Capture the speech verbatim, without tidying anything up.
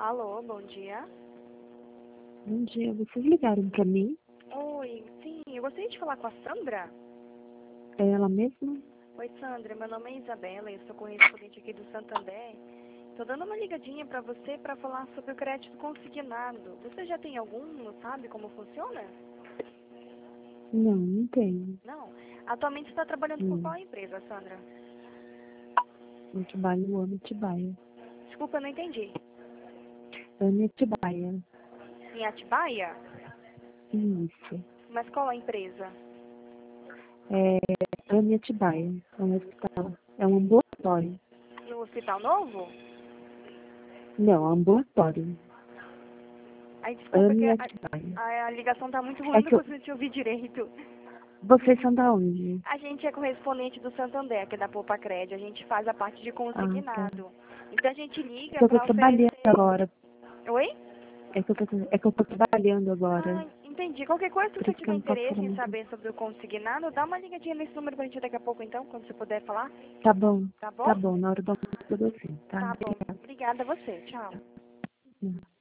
Alô, bom dia. Bom dia, vocês ligaram pra mim? Oi, sim, eu gostaria de falar com a Sandra. É ela mesma? Oi, Sandra, meu nome é Isabela, eu sou correspondente aqui do Santander. Tô dando uma ligadinha pra você pra falar sobre o crédito consignado. Você já tem algum, não sabe como funciona? Não, não tenho. Não? Atualmente você está trabalhando com Não. qual empresa, Sandra? Eu trabalho no Atibaia. Desculpa, eu não entendi. Atibaia. Em Atibaia? Isso. Mas qual a empresa? É Atibaia. É um hospital. É um ambulatório. No Hospital Novo? Não, ambulatório. Aí, desculpa que a, Atibaia. a, a ligação tá muito ruim, É não que eu... consigo te ouvir direito. Vocês são da onde? A gente é correspondente do Santander, que é da Poupa Crédito. A gente faz a parte de Ah, tá. consignado. Então a gente É liga que eu tô para trabalhando oferecer... agora. Oi? É que eu tô, é que eu tô trabalhando agora. Ah, entendi. Qualquer coisa, se Por você isso que tiver eu não posso interesse falar em muito. saber sobre o consignado, dá uma ligadinha nesse número pra gente daqui a pouco, então, quando você puder falar. Tá bom. Tá bom? Tá bom. Na hora do almoço eu dou sim, tá? Tá bom. Obrigada a você. Tchau. Obrigada.